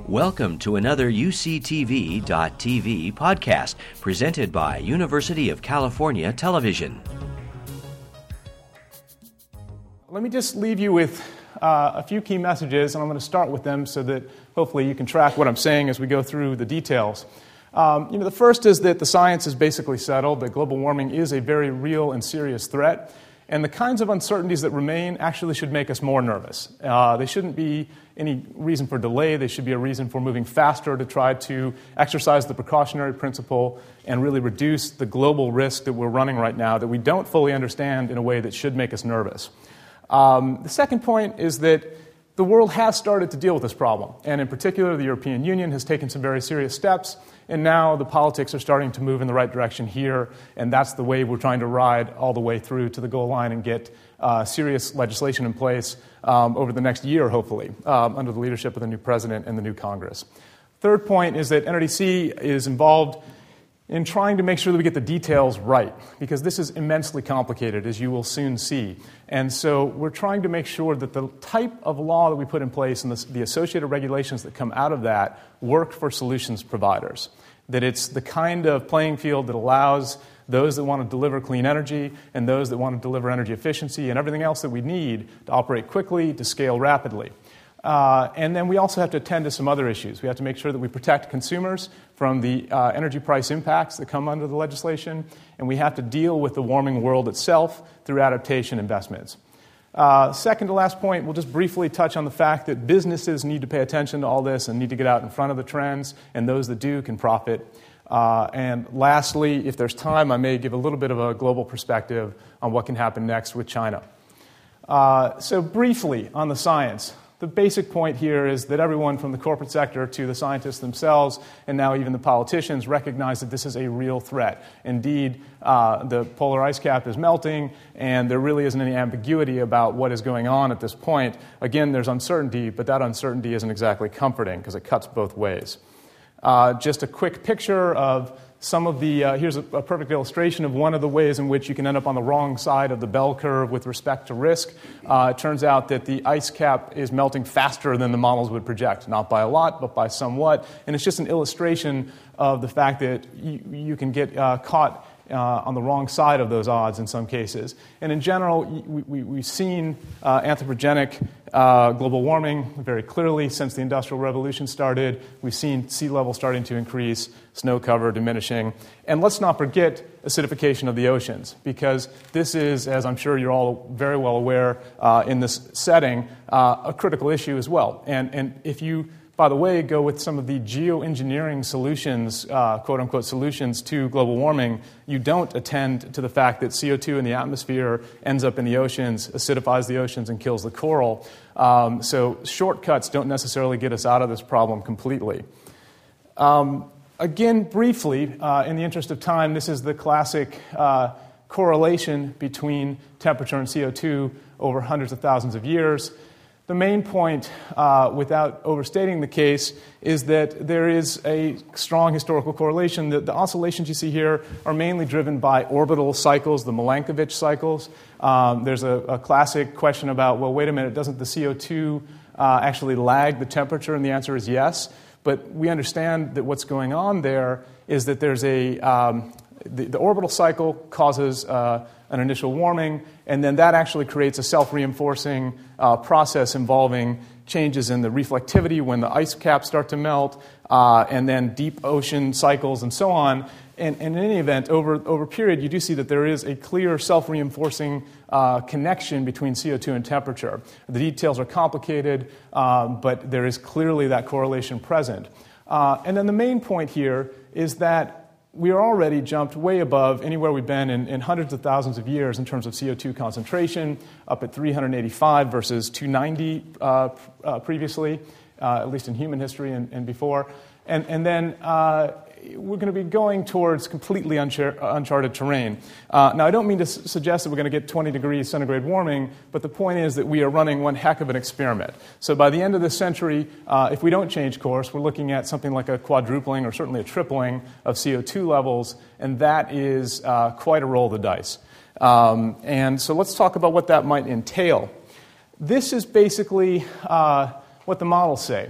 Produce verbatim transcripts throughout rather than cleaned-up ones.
Welcome to another U C T V dot T V podcast presented by University of California Television. Let me just leave you with uh, a few key messages, and I'm going to start with them so that hopefully you can track what I'm saying as we go through the details. Um, you know, the first is that the science is basically settled, that global warming is a very real and serious threat, and the kinds of uncertainties that remain actually should make us more nervous. Uh, they shouldn't be any reason for delay. They should be a reason for moving faster to try to exercise the precautionary principle and really reduce the global risk that we're running right now that we don't fully understand in a way that should make us nervous. Um, the second point is that the world has started to deal with this problem, and in particular, the European Union has taken some very serious steps, and now the politics are starting to move in the right direction here, and that's the way we're trying to ride all the way through to the goal line and get uh, serious legislation in place um, over the next year, hopefully, um, under the leadership of the new president and the new Congress. Third point is that N R D C is involved in trying to make sure that we get the details right, because this is immensely complicated, as you will soon see. And so we're trying to make sure that the type of law that we put in place and the, the associated regulations that come out of that work for solutions providers, that it's the kind of playing field that allows those that want to deliver clean energy and those that want to deliver energy efficiency and everything else that we need to operate quickly, to scale rapidly. Uh, and then we also have to attend to some other issues. We have to make sure that we protect consumers from the uh, energy price impacts that come under the legislation, and we have to deal with the warming world itself through adaptation investments. Uh, second to last point, we'll just briefly touch on the fact that businesses need to pay attention to all this and need to get out in front of the trends, and those that do can profit. Uh, and lastly, if there's time, I may give a little bit of a global perspective on what can happen next with China. Uh, so briefly on the science. The basic point here is that everyone from the corporate sector to the scientists themselves and now even the politicians recognize that this is a real threat. Indeed, uh, the polar ice cap is melting, and there really isn't any ambiguity about what is going on at this point. Again, there's uncertainty, but that uncertainty isn't exactly comforting because it cuts both ways. Uh, just a quick picture of some of the, uh, here's a, a perfect illustration of one of the ways in which you can end up on the wrong side of the bell curve with respect to risk. Uh, it turns out that the ice cap is melting faster than the models would project, not by a lot, but by somewhat. And it's just an illustration of the fact that you, you can get uh, caught Uh, on the wrong side of those odds in some cases. And in general, we, we, we've seen uh, anthropogenic uh, global warming very clearly since the Industrial Revolution started. We've seen sea level starting to increase, snow cover diminishing. And let's not forget acidification of the oceans, because this is, as I'm sure you're all very well aware uh, in this setting, uh, a critical issue as well. And, and if you By the way, go with some of the geoengineering solutions, uh, quote-unquote solutions to global warming, you don't attend to the fact that C O two in the atmosphere ends up in the oceans, acidifies the oceans, and kills the coral. Um, so shortcuts don't necessarily get us out of this problem completely. Um, again, briefly, uh, in the interest of time, this is the classic uh, correlation between temperature and C O two over hundreds of thousands of years. The main point, uh, without overstating the case, is that there is a strong historical correlation. The, the oscillations you see here are mainly driven by orbital cycles, the Milankovitch cycles. Um, there's a, a classic question about, well, wait a minute, doesn't the C O two uh, actually lag the temperature? And the answer is yes. But we understand that what's going on there is that there's a um, the, the orbital cycle causes uh, an initial warming, and then that actually creates a self-reinforcing uh, process involving changes in the reflectivity when the ice caps start to melt, uh, and then deep ocean cycles and so on. And, and in any event, over over a period, you do see that there is a clear self-reinforcing uh, connection between C O two and temperature. The details are complicated, um, but there is clearly that correlation present. Uh, and then the main point here is that we are already jumped way above anywhere we've been in, in hundreds of thousands of years in terms of C O two concentration, up at three hundred eighty-five versus two hundred ninety uh, uh, previously, uh, at least in human history and, and before. And, and then uh, we're going to be going towards completely unchar- uncharted terrain. Uh, now, I don't mean to s- suggest that we're going to get twenty degrees centigrade warming, but the point is that we are running one heck of an experiment. So by the end of this century, uh, if we don't change course, we're looking at something like a quadrupling or certainly a tripling of C O two levels, and that is uh, quite a roll of the dice. Um, and so let's talk about what that might entail. This is basically uh, what the models say.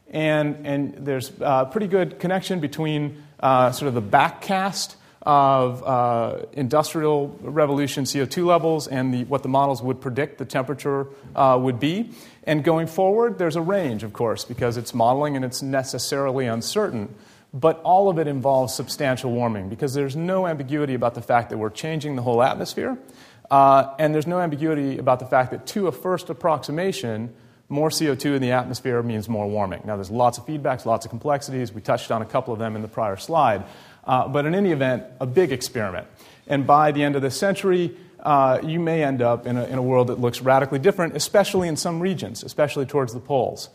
And, and there's a pretty good connection between uh, sort of the backcast of uh, industrial revolution C O two levels and the, what the models would predict the temperature uh, would be. And going forward, there's a range, of course, because it's modeling and it's necessarily uncertain. But all of it involves substantial warming because there's no ambiguity about the fact that we're changing the whole atmosphere. Uh, and there's no ambiguity about the fact that to a first approximation, more C O two in the atmosphere means more warming. Now, there's lots of feedbacks, lots of complexities. We touched on a couple of them in the prior slide. Uh, but in any event, a big experiment. And by the end of this century, uh, you may end up in a, in a world that looks radically different, especially in some regions, especially towards the poles.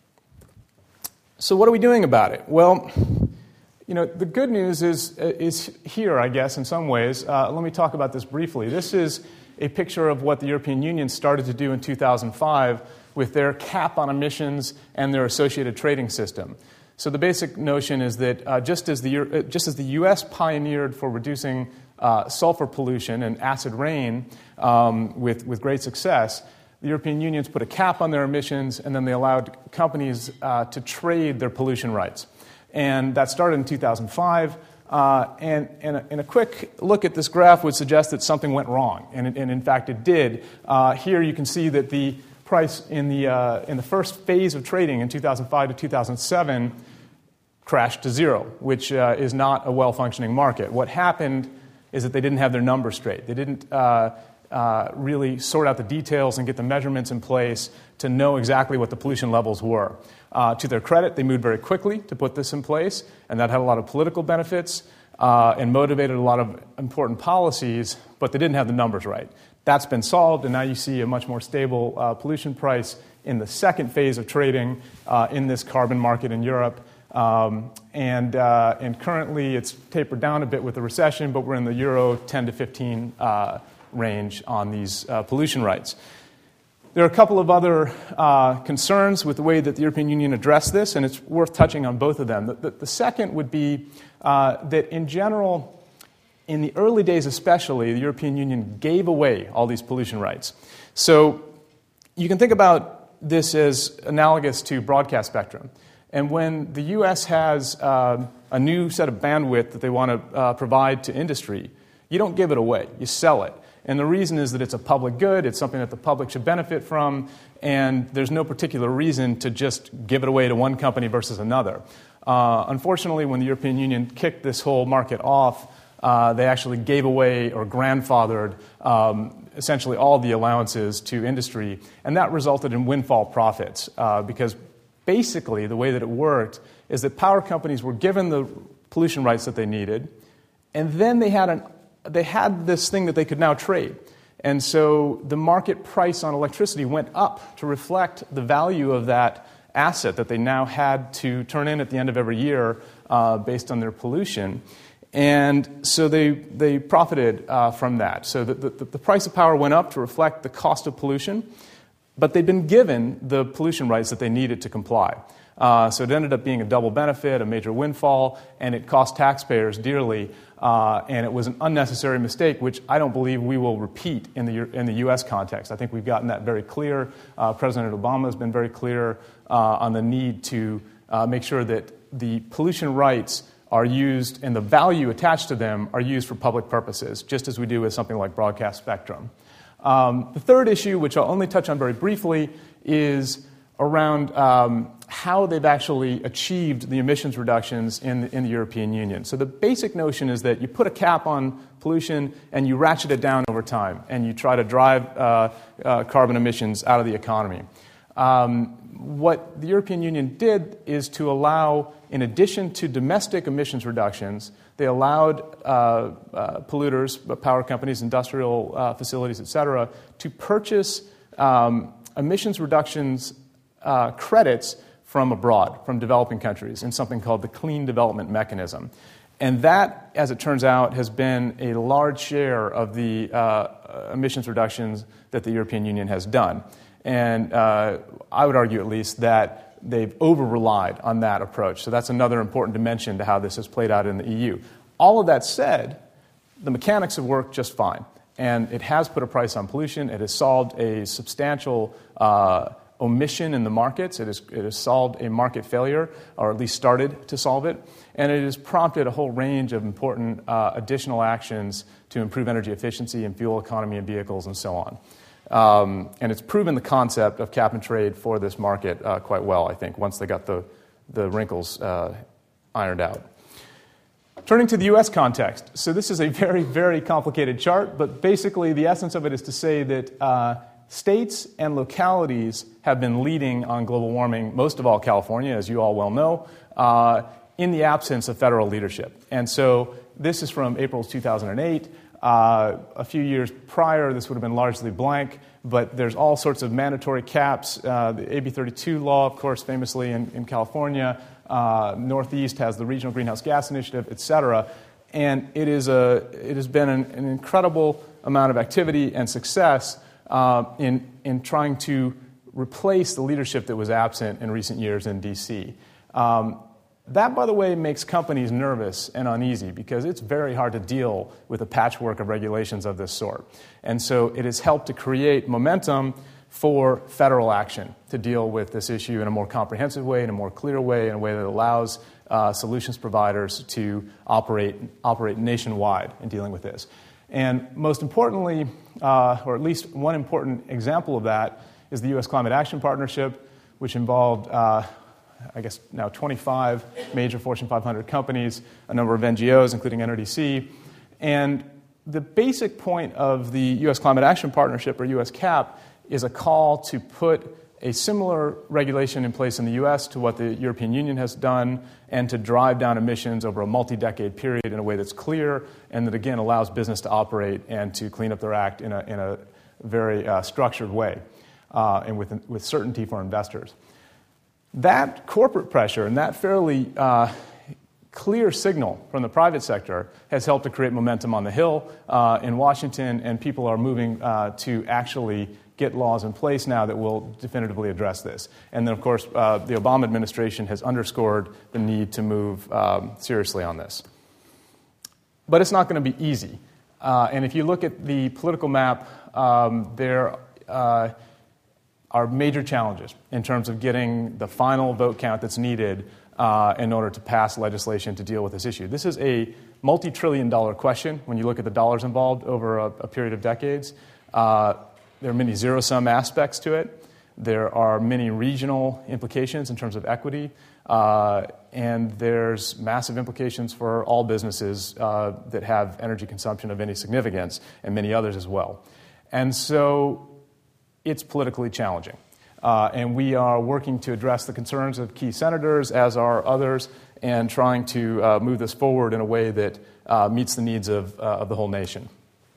So what are we doing about it? Well, you know, the good news is, is here, I guess, in some ways. Uh, let me talk about this briefly. This is a picture of what the European Union started to do in two thousand five with their cap on emissions and their associated trading system. So the basic notion is that uh, just as the uh, just as the U S pioneered for reducing uh, sulfur pollution and acid rain um, with, with great success, the European Union's put a cap on their emissions, and then they allowed companies uh, to trade their pollution rights. And that started in two thousand five. Uh, and, and, a, and a quick look at this graph would suggest that something went wrong. And, it, and in fact, it did. Uh, here you can see that the price in the, uh, in the first phase of trading in two thousand five to two thousand seven crashed to zero, which uh, is not a well-functioning market. What happened is that they didn't have their numbers straight. They didn't uh, uh, really sort out the details and get the measurements in place to know exactly what the pollution levels were. Uh, to their credit, they moved very quickly to put this in place, and that had a lot of political benefits uh, and motivated a lot of important policies, but they didn't have the numbers right. That's been solved, and now you see a much more stable uh, pollution price in the second phase of trading uh, in this carbon market in Europe. Um, and, uh, and currently it's tapered down a bit with the recession, but we're in the Euro ten to fifteen uh, range on these uh, pollution rights. There are a couple of other uh, concerns with the way that the European Union addressed this, and it's worth touching on both of them. The, the, the second would be uh, that in general, in the early days especially, the European Union gave away all these pollution rights. So you can think about this as analogous to broadcast spectrum. And when the U S has uh, a new set of bandwidth that they want to uh, provide to industry, you don't give it away, you sell it. And the reason is that it's a public good, it's something that the public should benefit from, and there's no particular reason to just give it away to one company versus another. Uh, unfortunately, when the European Union kicked this whole market off, uh, they actually gave away or grandfathered um, essentially all the allowances to industry, and that resulted in windfall profits uh, because basically, the way that it worked is that power companies were given the pollution rights that they needed, and then they had an they had this thing that they could now trade. And so the market price on electricity went up to reflect the value of that asset that they now had to turn in at the end of every year uh, based on their pollution. And so they they profited uh, from that. So the, the, the price of power went up to reflect the cost of pollution, but they'd been given the pollution rights that they needed to comply. Uh, so it ended up being a double benefit, a major windfall, and it cost taxpayers dearly. Uh, and it was an unnecessary mistake, which I don't believe we will repeat in the in the U S context. I think we've gotten that very clear. Uh, President Obama has been very clear uh, on the need to uh, make sure that the pollution rights are used and the value attached to them are used for public purposes, just as we do with something like broadcast spectrum. Um, the third issue, which I'll only touch on very briefly, is around um, how they've actually achieved the emissions reductions in the, in the European Union. So the basic notion is that you put a cap on pollution and you ratchet it down over time, and you try to drive uh, uh, carbon emissions out of the economy. Um, what the European Union did is to allow, in addition to domestic emissions reductions, they allowed uh, uh, polluters, power companies, industrial uh, facilities, et cetera, to purchase um, emissions reductions uh, credits from abroad, from developing countries, in something called the Clean Development Mechanism. And that, as it turns out, has been a large share of the uh, emissions reductions that the European Union has done. And uh, I would argue, at least, that they've over-relied on that approach. So that's another important dimension to how this has played out in the E U. All of that said, the mechanics have worked just fine. And it has put a price on pollution. It has solved a substantial uh, omission in the markets. It has, it has solved a market failure, or at least started to solve it. And it has prompted a whole range of important uh, additional actions to improve energy efficiency and fuel economy in vehicles and so on. Um, and it's proven the concept of cap and trade for this market uh, quite well, I think, once they got the, the wrinkles uh, ironed out. Turning to the U S context. So this is a very, very complicated chart, but basically the essence of it is to say that uh, states and localities have been leading on global warming, most of all California, as you all well know, uh, in the absence of federal leadership. And so this is from April two thousand eight. Uh, a few years prior, this would have been largely blank, but there's all sorts of mandatory caps. Uh, the A B thirty-two law, of course, famously in, in California. Uh, Northeast has the Regional Greenhouse Gas Initiative, et cetera. And it is a it has been an, an incredible amount of activity and success uh, in in trying to replace the leadership that was absent in recent years in D C. Um, That, by the way, makes companies nervous and uneasy because it's very hard to deal with a patchwork of regulations of this sort. And so it has helped to create momentum for federal action to deal with this issue in a more comprehensive way, in a more clear way, in a way that allows uh, solutions providers to operate, operate nationwide in dealing with this. And most importantly, uh, or at least one important example of that, is the U S Climate Action Partnership, which involved uh, I guess now twenty-five major Fortune five hundred companies, a number of N G Os, including N R D C. And the basic point of the U S Climate Action Partnership, or U S C A P, is a call to put a similar regulation in place in the U S to what the European Union has done, and to drive down emissions over a multi-decade period in a way that's clear and that, again, allows business to operate and to clean up their act in a, in a very uh, structured way uh, and with, with certainty for investors. That corporate pressure and that fairly uh, clear signal from the private sector has helped to create momentum on the Hill uh, in Washington, and people are moving uh, to actually get laws in place now that will definitively address this. And then, of course, uh, the Obama administration has underscored the need to move um, seriously on this. But it's not going to be easy. Uh, and if you look at the political map, um, there uh, are major challenges in terms of getting the final vote count that's needed uh, in order to pass legislation to deal with this issue. This is a multi-trillion dollar question when you look at the dollars involved over a, a period of decades. Uh, there are many zero-sum aspects to it. There are many regional implications in terms of equity. Uh, and there's massive implications for all businesses uh, that have energy consumption of any significance, and many others as well. And so it's politically challenging. Uh, and we are working to address the concerns of key senators, as are others, and trying to uh, move this forward in a way that uh, meets the needs of, uh, of the whole nation.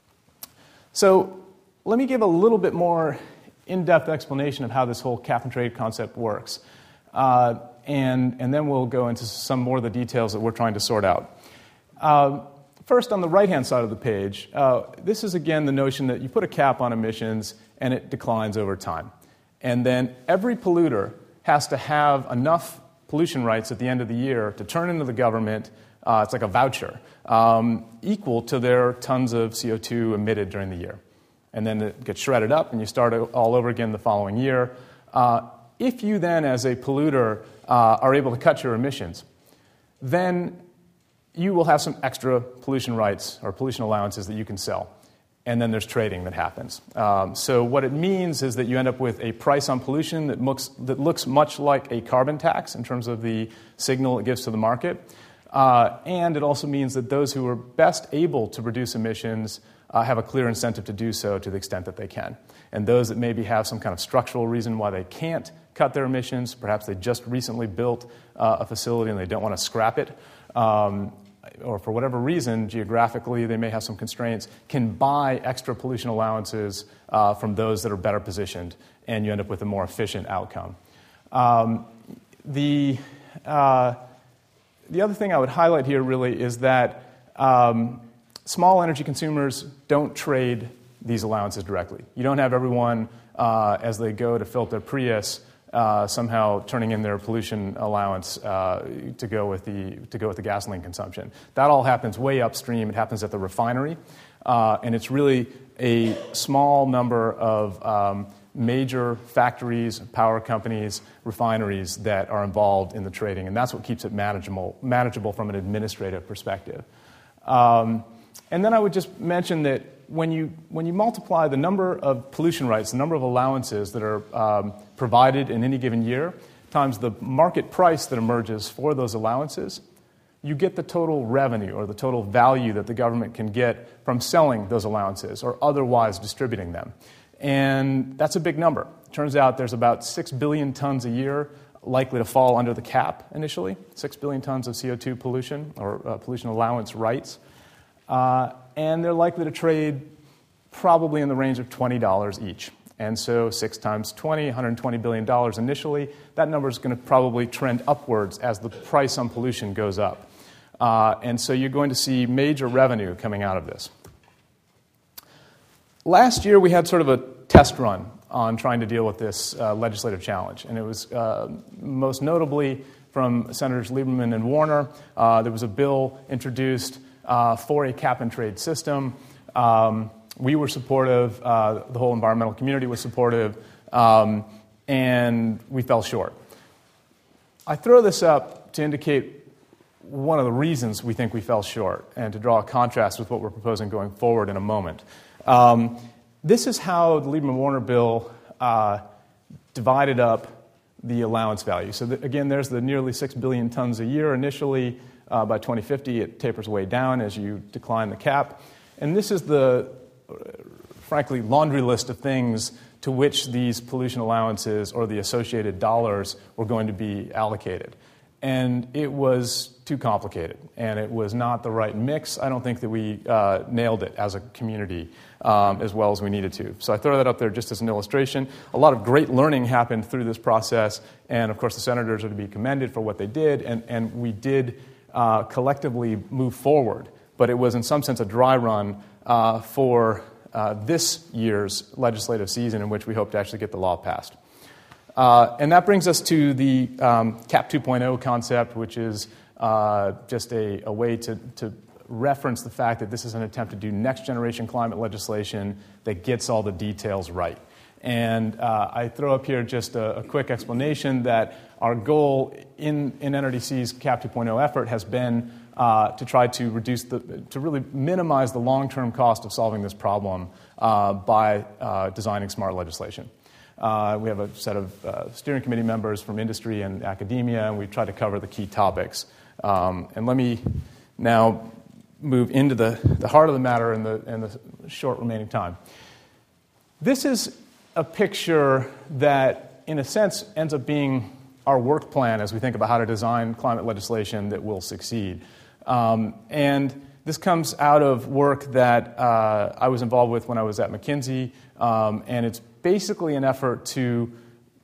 So let me give a little bit more in-depth explanation of how this whole cap and trade concept works. Uh, and, and then we'll go into some more of the details that we're trying to sort out. Uh, first, on the right-hand side of the page, uh, this is, again, the notion that you put a cap on emissions and it declines over time. And then every polluter has to have enough pollution rights at the end of the year to turn into the government, uh, it's like a voucher, um, equal to their tons of C O two emitted during the year. And then it gets shredded up and you start all over again the following year. Uh, if you then, as a polluter, uh, are able to cut your emissions, then you will have some extra pollution rights or pollution allowances that you can sell. And then there's trading that happens. Um, so what it means is that you end up with a price on pollution that looks, that looks much like a carbon tax in terms of the signal it gives to the market. Uh, and it also means that those who are best able to reduce emissions uh, have a clear incentive to do so to the extent that they can. And those that maybe have some kind of structural reason why they can't cut their emissions, perhaps they just recently built uh, a facility and they don't want to scrap it, um, or for whatever reason, geographically, they may have some constraints, can buy extra pollution allowances uh, from those that are better positioned, and you end up with a more efficient outcome. Um, the, uh, the other thing I would highlight here really is that um, small energy consumers don't trade these allowances directly. You don't have everyone, uh, as they go to fill up their Prius, Uh, somehow turning in their pollution allowance uh, to go with the to go with the gasoline consumption. That all happens way upstream. It happens at the refinery, uh, and it's really a small number of um, major factories, power companies, refineries that are involved in the trading, and that's what keeps it manageable, manageable from an administrative perspective. Um, and then I would just mention that when you, when you multiply the number of pollution rights, the number of allowances that are um, provided in any given year, times the market price that emerges for those allowances, you get the total revenue or the total value that the government can get from selling those allowances or otherwise distributing them. And that's a big number. It turns out there's about six billion tons a year likely to fall under the cap initially, six billion tons of C O two pollution or uh, pollution allowance rights. Uh, and they're likely to trade probably in the range of twenty dollars each. And so six times twenty, one hundred twenty billion dollars initially. That number is going to probably trend upwards as the price on pollution goes up. Uh, and so you're going to see major revenue coming out of this. Last year, we had sort of a test run on trying to deal with this uh, legislative challenge, and it was uh, most notably from Senators Lieberman and Warner. Uh, there was a bill introduced uh, for a cap-and-trade system. Um, we were supportive. Uh, the whole environmental community was supportive, um, and we fell short. I throw this up to indicate one of the reasons we think we fell short and to draw a contrast with what we're proposing going forward in a moment. Um, this is how the Lieberman-Warner bill uh, divided up the allowance value. So that, again, there's the nearly six billion tons a year initially. Uh, by twenty fifty, it tapers way down as you decline the cap. And this is the, uh, frankly, laundry list of things to which these pollution allowances or the associated dollars were going to be allocated. And it was too complicated, and it was not the right mix. I don't think that we uh, nailed it as a community um, as well as we needed to. So I throw that up there just as an illustration. A lot of great learning happened through this process, and of course the senators are to be commended for what they did, and, and we did uh, collectively move forward. But it was in some sense a dry run uh, for uh, this year's legislative season in which we hope to actually get the law passed. Uh, and that brings us to the um, CAP two point oh concept, which is uh, just a, a way to, to reference the fact that this is an attempt to do next-generation climate legislation that gets all the details right. And uh, I throw up here just a, a quick explanation that our goal in, in N R D C's CAP two point oh effort has been uh, to try to reduce the, to really minimize the long-term cost of solving this problem uh, by uh, designing smart legislation. Uh, we have a set of uh, steering committee members from industry and academia, and we try to cover the key topics. Um, and let me now move into the, the heart of the matter in the, in the short remaining time. This is a picture that, in a sense, ends up being our work plan as we think about how to design climate legislation that will succeed. Um, and this comes out of work that uh, I was involved with when I was at McKinsey, um, and it's basically an effort to,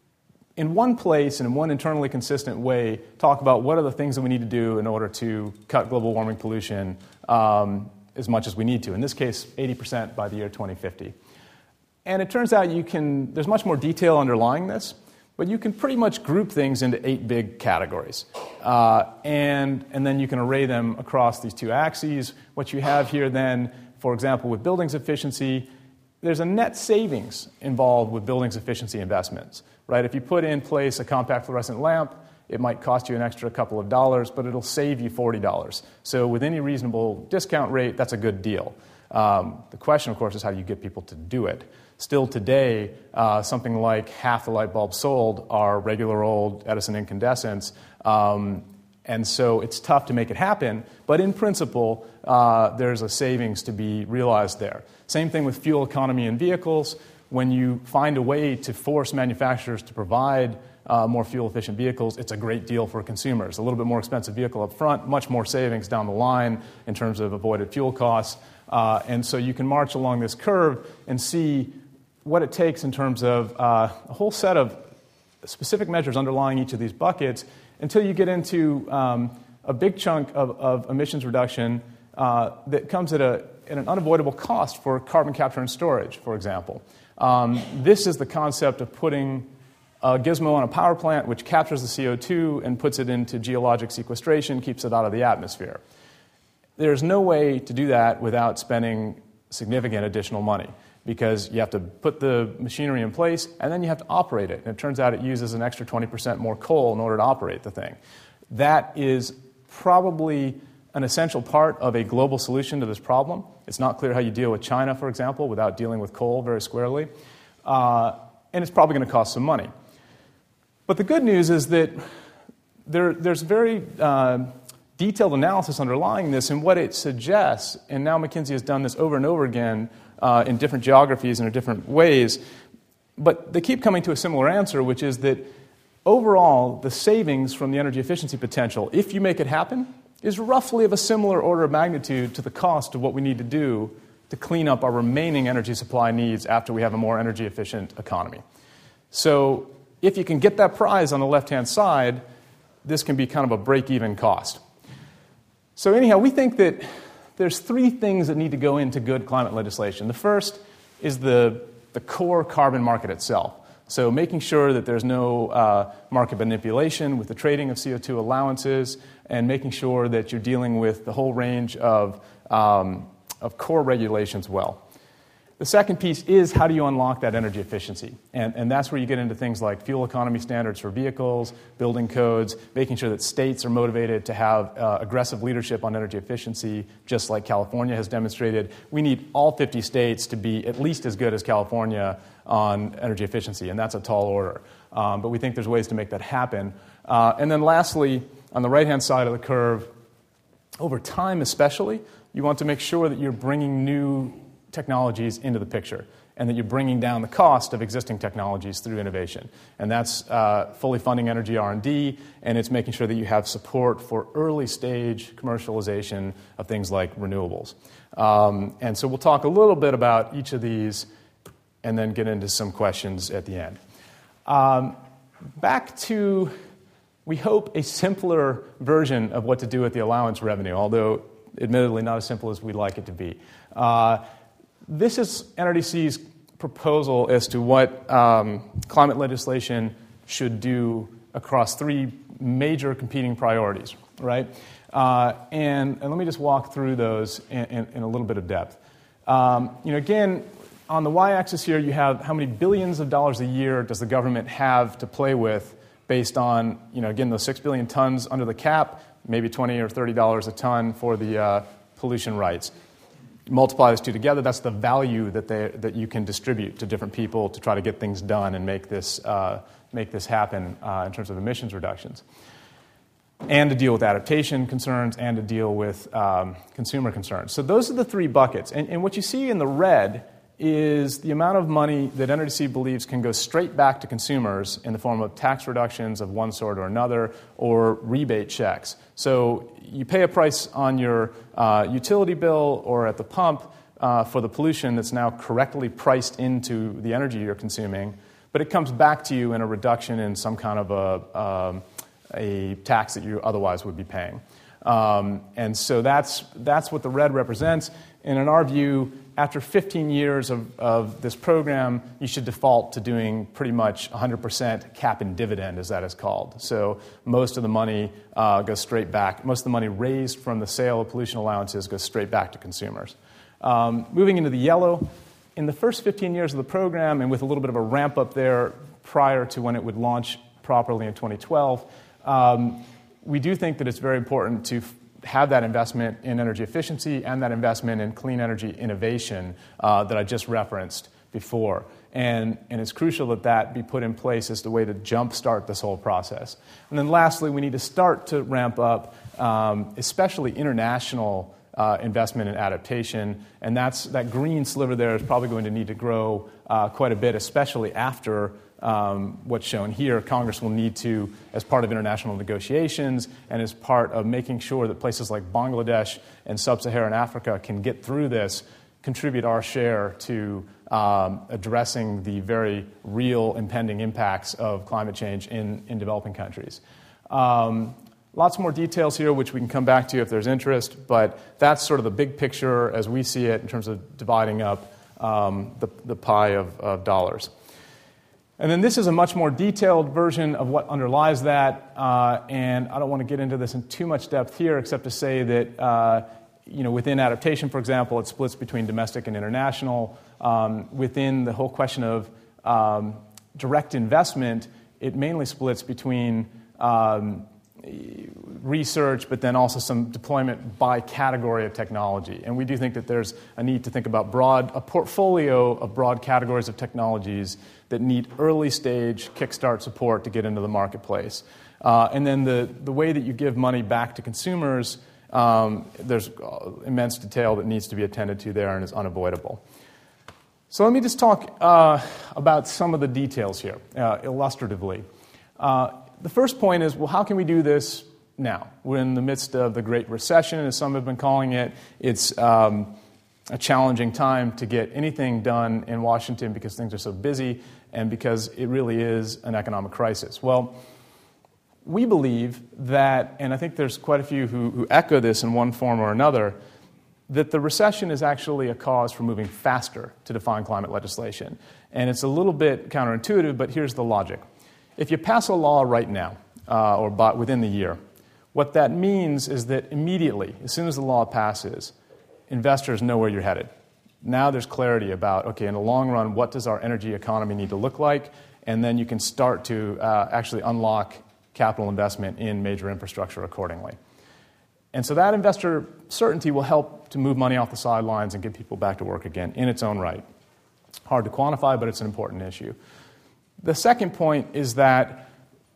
in one place and in one internally consistent way, talk about what are the things that we need to do in order to cut global warming pollution um, as much as we need to. In this case, eighty percent by the year twenty fifty. And it turns out you can, there's much more detail underlying this, but you can pretty much group things into eight big categories. Uh, and, and then you can array them across these two axes. What you have here then, for example, with buildings efficiency, there's a net savings involved with buildings efficiency investments, right? If you put in place a compact fluorescent lamp, it might cost you an extra couple of dollars, but it'll save you forty dollars. So with any reasonable discount rate, that's a good deal. Um, the question, of course, is how do you get people to do it? Still today, uh, something like half the light bulbs sold are regular old Edison incandescents, um, and so it's tough to make it happen, but in principle, uh, there's a savings to be realized there. Same thing with fuel economy in vehicles. When you find a way to force manufacturers to provide uh, more fuel-efficient vehicles, it's a great deal for consumers. A little bit more expensive vehicle up front, much more savings down the line in terms of avoided fuel costs. Uh, and so you can march along this curve and see what it takes in terms of uh, a whole set of specific measures underlying each of these buckets until you get into um, a big chunk of, of emissions reduction uh, that comes at, a, at an unavoidable cost for carbon capture and storage, for example. Um, this is the concept of putting a gizmo on a power plant which captures the C O two and puts it into geologic sequestration, keeps it out of the atmosphere. There's no way to do that without spending significant additional money. because you have to put the machinery in place and then you have to operate it. And it turns out it uses an extra twenty percent more coal in order to operate the thing. That is probably an essential part of a global solution to this problem. It's not clear how you deal with China, for example, without dealing with coal very squarely. Uh, and it's probably going to cost some money. But the good news is that there, there's very uh, detailed analysis underlying this, and what it suggests, and now McKinsey has done this over and over again uh, in different geographies and in different ways, but they keep coming to a similar answer, which is that overall, the savings from the energy efficiency potential, if you make it happen, is roughly of a similar order of magnitude to the cost of what we need to do to clean up our remaining energy supply needs after we have a more energy efficient economy. So if you can get that prize on the left-hand side, this can be kind of a break-even cost. So anyhow, we think that there's three things that need to go into good climate legislation. The first is the, the core carbon market itself. So making sure that there's no uh, market manipulation with the trading of C O two allowances, and making sure that you're dealing with the whole range of, um, of core regulations well. The second piece is how do you unlock that energy efficiency? And, and that's where you get into things like fuel economy standards for vehicles, building codes, making sure that states are motivated to have uh, aggressive leadership on energy efficiency, just like California has demonstrated. We need all fifty states to be at least as good as California on energy efficiency, and that's a tall order. Um, but we think there's ways to make that happen. Uh, and then lastly, on the right-hand side of the curve, over time especially, you want to make sure that you're bringing new technologies into the picture and that you're bringing down the cost of existing technologies through innovation. And that's uh, fully funding energy R and D, and it's making sure that you have support for early-stage commercialization of things like renewables. Um, and so we'll talk a little bit about each of these and then get into some questions at the end. Um, back to, we hope, a simpler version of what to do with the allowance revenue, although admittedly not as simple as we'd like it to be. Uh, this is N R D C's proposal as to what um, climate legislation should do across three major competing priorities, right? Uh, and, and let me just walk through those in, in, in a little bit of depth. Um, you know, again, on the y-axis here, you have how many billions of dollars a year does the government have to play with based on, you know, again, those six billion tons under the cap, maybe twenty or thirty dollars a ton for the uh, pollution rights. You multiply those two together, that's the value that they that you can distribute to different people to try to get things done and make this uh, make this happen uh, in terms of emissions reductions, and to deal with adaptation concerns and to deal with um, consumer concerns. So those are the three buckets, and, and what you see in the red is the amount of money that N R D C believes can go straight back to consumers in the form of tax reductions of one sort or another, or rebate checks. So you pay a price on your uh, utility bill or at the pump uh, for the pollution that's now correctly priced into the energy you're consuming, but it comes back to you in a reduction in some kind of a, um, a tax that you otherwise would be paying. Um, and so that's, that's what the red represents. And in our view, after fifteen years of, of this program, you should default to doing pretty much one hundred percent cap and dividend, as that is called. So most of the money uh, goes straight back. Most of the money raised from the sale of pollution allowances goes straight back to consumers. Um, moving into the yellow, in the first fifteen years of the program, and with a little bit of a ramp up there prior to when it would launch properly in twenty twelve, um, we do think that it's very important to f- have that investment in energy efficiency and that investment in clean energy innovation uh, that I just referenced before. And, and it's crucial that that be put in place as the way to jumpstart this whole process. And then lastly, we need to start to ramp up um, especially international uh, investment in adaptation. And that's, that green sliver there is probably going to need to grow uh, quite a bit, especially after Um, what's shown here. Congress will need to, as part of international negotiations and as part of making sure that places like Bangladesh and sub-Saharan Africa can get through this, contribute our share to um, addressing the very real impending impacts of climate change in, in developing countries. Um, lots more details here, which we can come back to if there's interest, but that's sort of the big picture as we see it in terms of dividing up um, the, the pie of, of dollars. And then this is a much more detailed version of what underlies that, uh, and I don't want to get into this in too much depth here, except to say that uh, you know, within adaptation, for example, it splits between domestic and international. Um, within the whole question of um, direct investment, it mainly splits between um, research, but then also some deployment by category of technology. And we do think that there's a need to think about broad, a portfolio of broad categories of technologies that need early stage kickstart support to get into the marketplace. Uh, and then the, the way that you give money back to consumers, um, there's immense detail that needs to be attended to there and is unavoidable. So let me just talk uh, about some of the details here, uh, illustratively. Uh, the first point is, well, how can we do this now? We're in the midst of the Great Recession, as some have been calling it. It's um, a challenging time to get anything done in Washington because things are so busy and because it really is an economic crisis. Well, we believe that, and I think there's quite a few who, who echo this in one form or another, that the recession is actually a cause for moving faster to define climate legislation. And it's a little bit counterintuitive, but here's the logic. If you pass a law right now, uh, or by, within the year, what that means is that immediately, as soon as the law passes, investors know where you're headed. Now there's clarity about, okay, in the long run, what does our energy economy need to look like? And then you can start to uh, actually unlock capital investment in major infrastructure accordingly. And so that investor certainty will help to move money off the sidelines and get people back to work again in its own right. Hard to quantify, but it's an important issue. The second point is that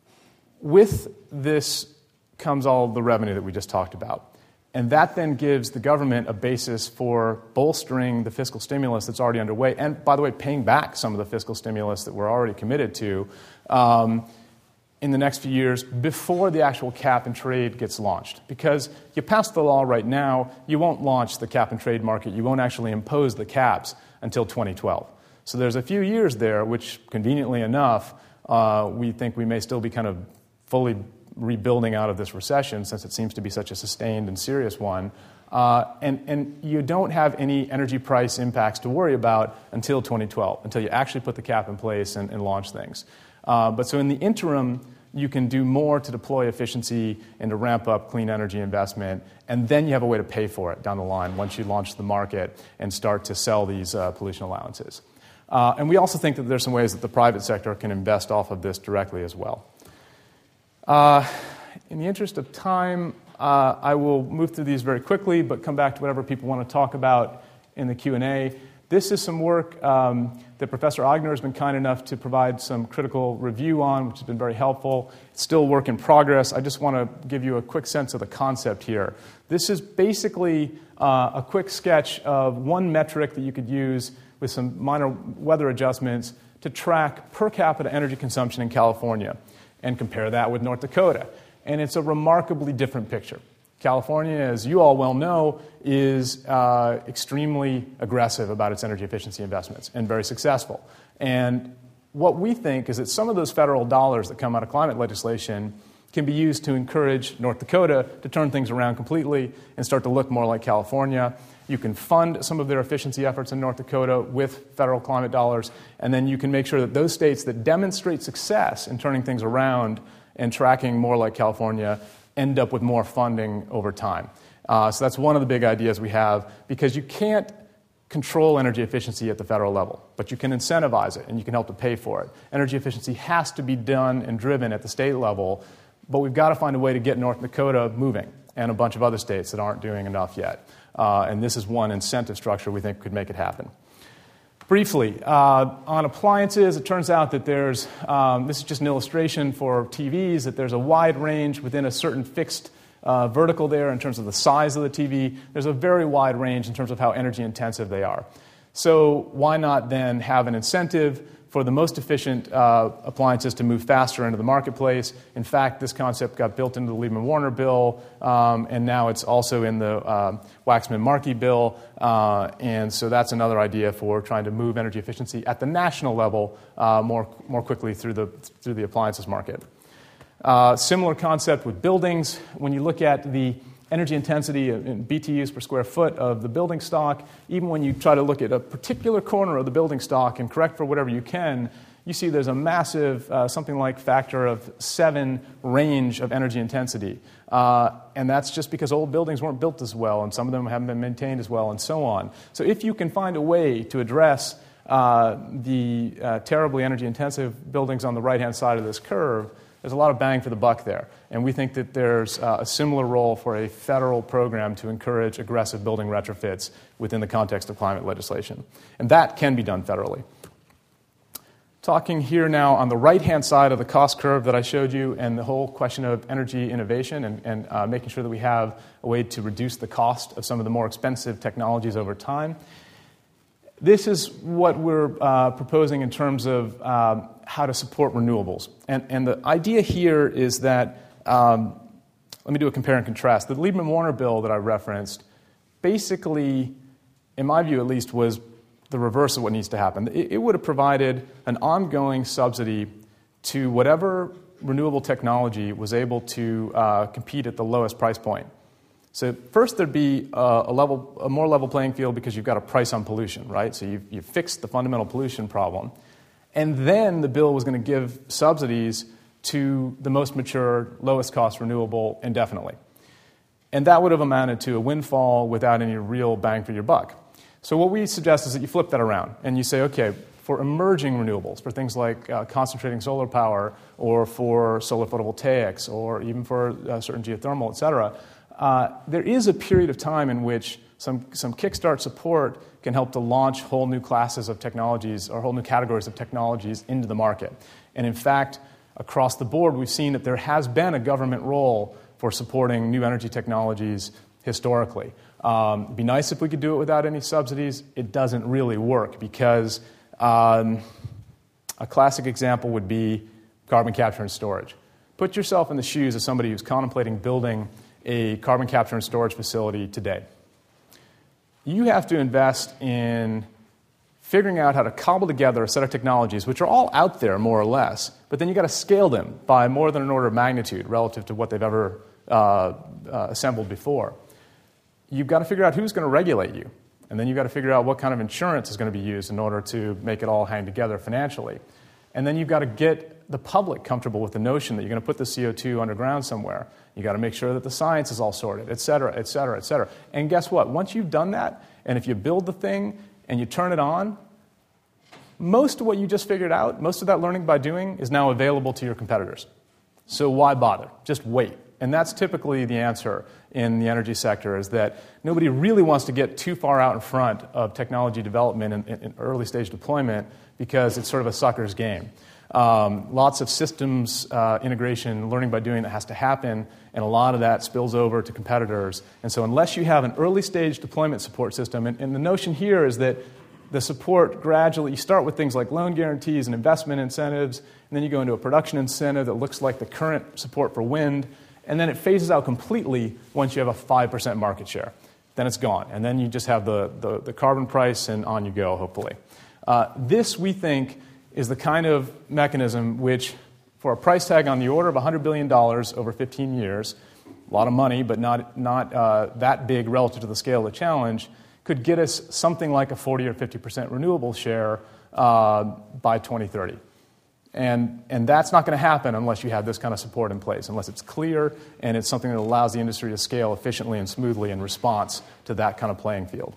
with this comes all the revenue that we just talked about. And that then gives the government a basis for bolstering the fiscal stimulus that's already underway, and, by the way, paying back some of the fiscal stimulus that we're already committed to um, in the next few years before the actual cap and trade gets launched. Because you pass the law right now, you won't launch the cap and trade market. You won't actually impose the caps until twenty twelve. So there's a few years there, which, conveniently enough, uh, we think we may still be kind of fully rebuilding out of this recession, since it seems to be such a sustained and serious one. Uh, and, and you don't have any energy price impacts to worry about until twenty twelve, until you actually put the cap in place and, and launch things. Uh, but so in the interim, you can do more to deploy efficiency and to ramp up clean energy investment, and then you have a way to pay for it down the line once you launch the market and start to sell these uh, pollution allowances. Uh, and we also think that there's some ways that the private sector can invest off of this directly as well. Uh, in the interest of time, uh, I will move through these very quickly, but come back to whatever people want to talk about in the Q and A. This is some work um, that Professor Ogner has been kind enough to provide some critical review on, which has been very helpful. It's still work in progress. I just want to give you a quick sense of the concept here. This is basically uh, a quick sketch of one metric that you could use with some minor weather adjustments to track per capita energy consumption in California and compare that with North Dakota. And it's a remarkably different picture. California, as you all well know, is uh, extremely aggressive about its energy efficiency investments and very successful. And what we think is that some of those federal dollars that come out of climate legislation can be used to encourage North Dakota to turn things around completely and start to look more like California. You can fund some of their efficiency efforts in North Dakota with federal climate dollars, and then you can make sure that those states that demonstrate success in turning things around and tracking more like California end up with more funding over time. Uh, so that's one of the big ideas we have, because you can't control energy efficiency at the federal level, but you can incentivize it and you can help to pay for it. Energy efficiency has to be done and driven at the state level, but we've got to find a way to get North Dakota moving and a bunch of other states that aren't doing enough yet. Uh, and this is one incentive structure we think could make it happen. Briefly, uh, on appliances, it turns out that there's, um, this is just an illustration for T Vs, that there's a wide range within a certain fixed uh, vertical there in terms of the size of the T V. There's a very wide range in terms of how energy intensive they are. So why not then have an incentive for the most efficient uh, appliances to move faster into the marketplace? In fact, this concept got built into the Liebman-Warner bill, um, and now it's also in the uh, Waxman-Markey bill. Uh, and so that's another idea for trying to move energy efficiency at the national level uh, more more quickly through the through the appliances market. Uh, similar concept with buildings. When you look at the energy intensity in B T Us per square foot of the building stock, even when you try to look at a particular corner of the building stock and correct for whatever you can, you see there's a massive, uh, something like factor of seven range of energy intensity. Uh, and that's just because old buildings weren't built as well, and some of them haven't been maintained as well, and so on. So if you can find a way to address uh, the uh, terribly energy-intensive buildings on the right-hand side of this curve, there's a lot of bang for the buck there. And we think that there's uh, a similar role for a federal program to encourage aggressive building retrofits within the context of climate legislation. And that can be done federally. Talking here now on the right-hand side of the cost curve that I showed you, and the whole question of energy innovation and, and uh, making sure that we have a way to reduce the cost of some of the more expensive technologies over time. This is what we're uh, proposing in terms of um, how to support renewables. And, and the idea here is that, um, let me do a compare and contrast. The Lieberman-Warner bill that I referenced basically, in my view at least, was the reverse of what needs to happen. It, it would have provided an ongoing subsidy to whatever renewable technology was able to uh, compete at the lowest price point. So first there'd be a, a, level, a more level playing field because you've got a price on pollution, right? So you've, you've fixed the fundamental pollution problem. And then the bill was going to give subsidies to the most mature, lowest cost renewable indefinitely. And that would have amounted to a windfall without any real bang for your buck. So what we suggest is that you flip that around and you say, okay, for emerging renewables, for things like uh, concentrating solar power or for solar photovoltaics or even for uh, certain geothermal, et cetera, uh, there is a period of time in which some, some kickstart support can help to launch whole new classes of technologies or whole new categories of technologies into the market. And in fact, across the board, we've seen that there has been a government role for supporting new energy technologies historically. Um, it'd be nice if we could do it without any subsidies. It doesn't really work because um, a classic example would be carbon capture and storage. Put yourself in the shoes of somebody who's contemplating building a carbon capture and storage facility today. You have to invest in figuring out how to cobble together a set of technologies, which are all out there more or less, but then you've got to scale them by more than an order of magnitude relative to what they've ever uh, uh, assembled before. You've got to figure out who's going to regulate you, and then you've got to figure out what kind of insurance is going to be used in order to make it all hang together financially. And then you've got to get the public comfortable with the notion that you're going to put the C O two underground somewhere. You've got to make sure that the science is all sorted, et cetera, et cetera, et cetera. And guess what? Once you've done that, and if you build the thing and you turn it on, most of what you just figured out, most of that learning by doing, is now available to your competitors. So why bother? Just wait. And that's typically the answer in the energy sector, is that nobody really wants to get too far out in front of technology development and, and early stage deployment because it's sort of a sucker's game. Um, lots of systems uh, integration, learning by doing that has to happen, and a lot of that spills over to competitors. And so unless you have an early stage deployment support system, and, and the notion here is that the support gradually, you start with things like loan guarantees and investment incentives, and then you go into a production incentive that looks like the current support for wind, and then it phases out completely once you have a five percent market share. Then it's gone, and then you just have the, the, the carbon price, and on you go, hopefully. Uh, this, we think, is the kind of mechanism which, for a price tag on the order of one hundred billion dollars over fifteen years, a lot of money, but not, not uh, that big relative to the scale of the challenge, could get us something like a forty or fifty percent renewable share uh, by twenty thirty. And, and that's not going to happen unless you have this kind of support in place, unless it's clear and it's something that allows the industry to scale efficiently and smoothly in response to that kind of playing field.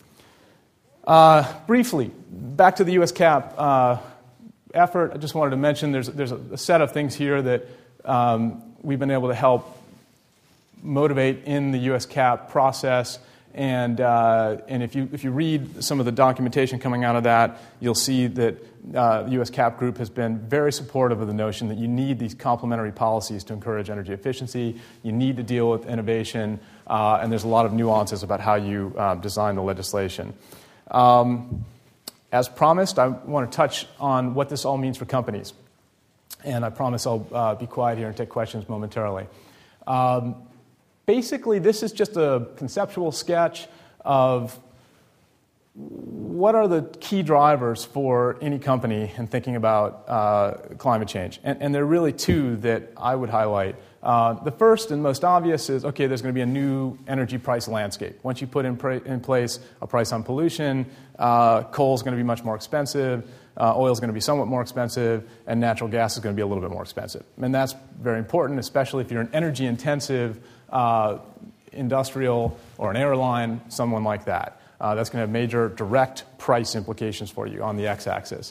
Uh, briefly, back to the U S CAP uh, effort, I just wanted to mention there's, there's a, a set of things here that um, we've been able to help motivate in the U S CAP process. And, uh, and if you if you read some of the documentation coming out of that, you'll see that uh, the U S CAP group has been very supportive of the notion that you need these complementary policies to encourage energy efficiency. You need to deal with innovation, uh, and there's a lot of nuances about how you uh, design the legislation. Um, as promised, I want to touch on what this all means for companies. And I promise I'll uh, be quiet here and take questions momentarily. Um, Basically, this is just a conceptual sketch of what are the key drivers for any company in thinking about uh, climate change? And, and there are really two that I would highlight. Uh, the first and most obvious is, okay, there's going to be a new energy price landscape. Once you put in, pra- in place a price on pollution, uh, coal is going to be much more expensive, uh, oil is going to be somewhat more expensive, and natural gas is going to be a little bit more expensive. And that's very important, especially if you're an energy-intensive uh, industrial or an airline, someone like that. Uh, that's going to have major direct price implications for you on the x-axis.